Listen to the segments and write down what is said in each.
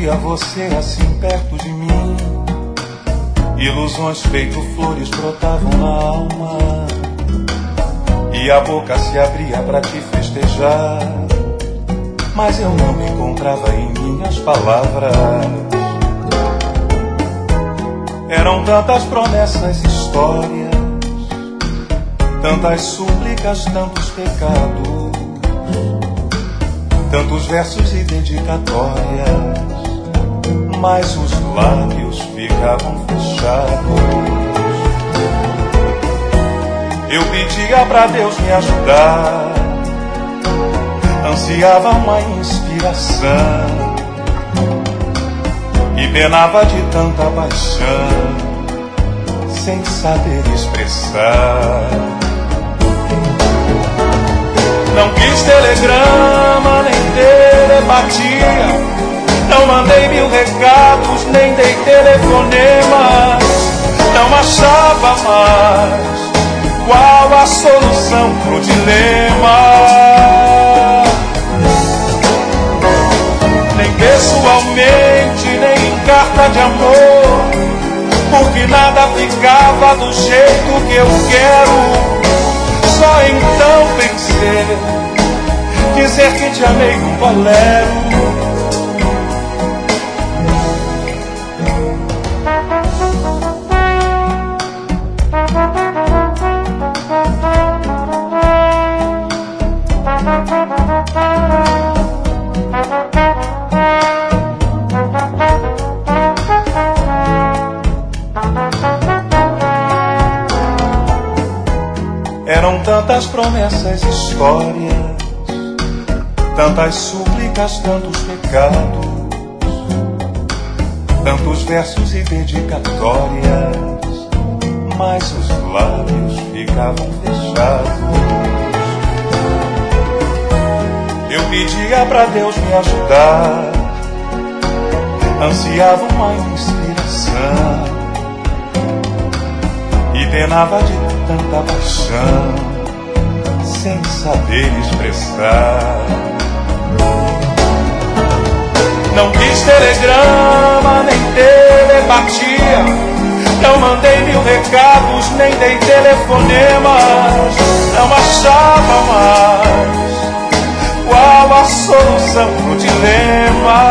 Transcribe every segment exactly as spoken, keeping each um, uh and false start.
via você assim perto de mim. Ilusões feito flores brotavam na alma, e a boca se abria pra te festejar. Mas eu não me encontrava em minhas palavras. Eram tantas promessas, histórias, tantas súplicas, tantos pecados, tantos versos e dedicatórias, mas os lábios ficavam fechados. Eu pedia pra Deus me ajudar, ansiava uma inspiração e penava de tanta paixão, sem saber expressar. Não quis telegrama, nem telepatia, não mandei mil recados, nem dei telefonemas. Não achava mais qual a solução pro dilema. Nem pessoalmente, nem em carta de amor, porque nada ficava do jeito que eu quero. Só então pensei dizer que te amei num bolero. Eram tantas promessas, histórias, tantas súplicas, tantos pecados, tantos versos e dedicatórias, mas os lábios ficavam fechados. Eu pedia pra Deus me ajudar, ansiava uma inspiração e penava de tanta paixão, sem saber expressar. Não quis telegrama, nem telepatia, não mandei mil recados, nem dei telefonemas. Não achava mais qual a solução pro dilema.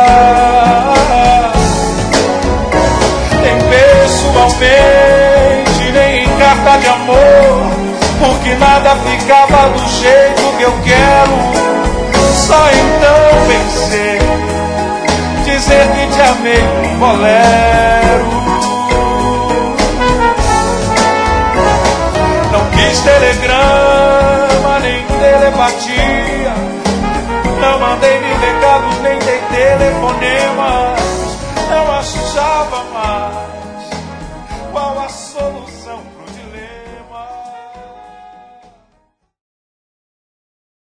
Nem pessoalmente, nem em carta de amor, porque nada ficava do jeito que eu quero. Só então pensei dizer que te amei num bolero. Não quis telegrama, nem telepatia, não mandei mil recados, nem dei